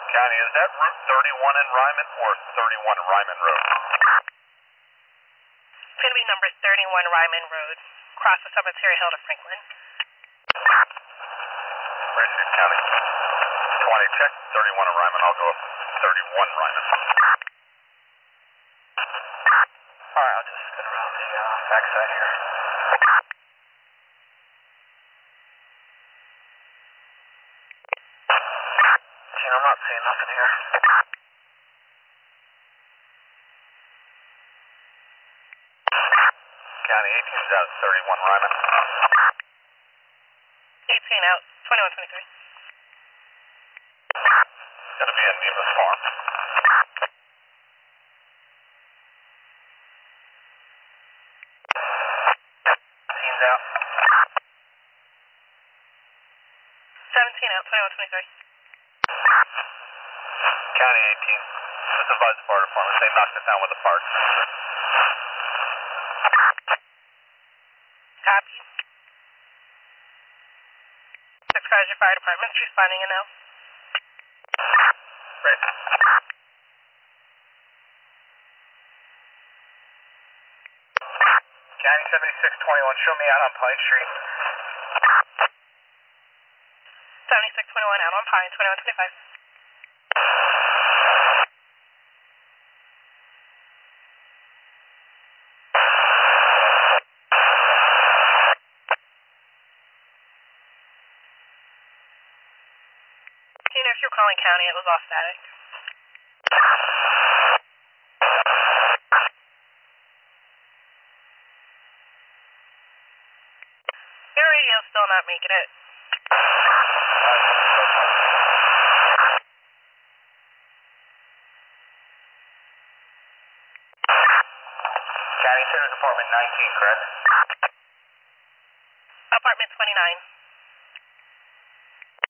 County, is that Route 31 in Ryman or 31 Ryman Road? It's going to be number 31 Ryman Road, across the Cemetery Hill to Franklin. Bridgeview County. 20, check 31 in Ryman. I'll go up 31 Ryman. Alright, I'll just spin around the backside here. Gene, I'm not seeing nothing here. County, 18's out, 31 Ryman. 18 out, 2123. Gonna be in Nemus Farm. Gene's out. 17 out, 2123. County 18. Just advise the fire department. They knocked it down with a fire extinguisher. Copy. Exposure Fire Department's responding in now. Right. County 7621, show me out on Pine Street. 7621 out on Pine, 2125. You know, if you're calling county, it was all static. Your radio's still not making it. County Sheriff's Department 19, correct? Apartment 29.